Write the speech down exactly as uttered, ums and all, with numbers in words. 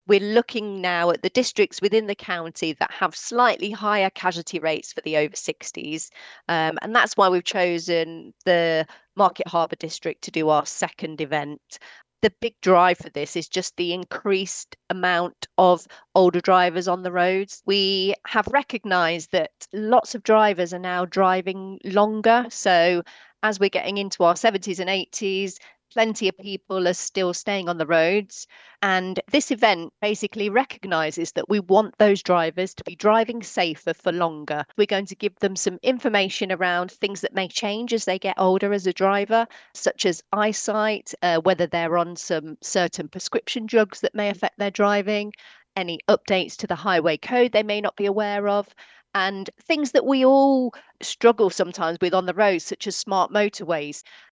we're looking now at the districts within the county that have slightly higher casualty rates for the over sixties. Um, and that's why we've chosen the Market Harbour district to do our second event. The big drive for this is just the increased amount of older drivers on the roads. We have recognised that lots of drivers are now driving longer. So as we're getting into our seventies and eighties, plenty of people are still staying on the roads. And this event basically recognises that we want those drivers to be driving safer for longer. We're going to give them some information around things that may change as they get older as a driver, such as eyesight, uh, whether they're on some certain prescription drugs that may affect their driving, any updates to the highway code they may not be aware of, and things that we all struggle sometimes with on the road, such as smart motorways.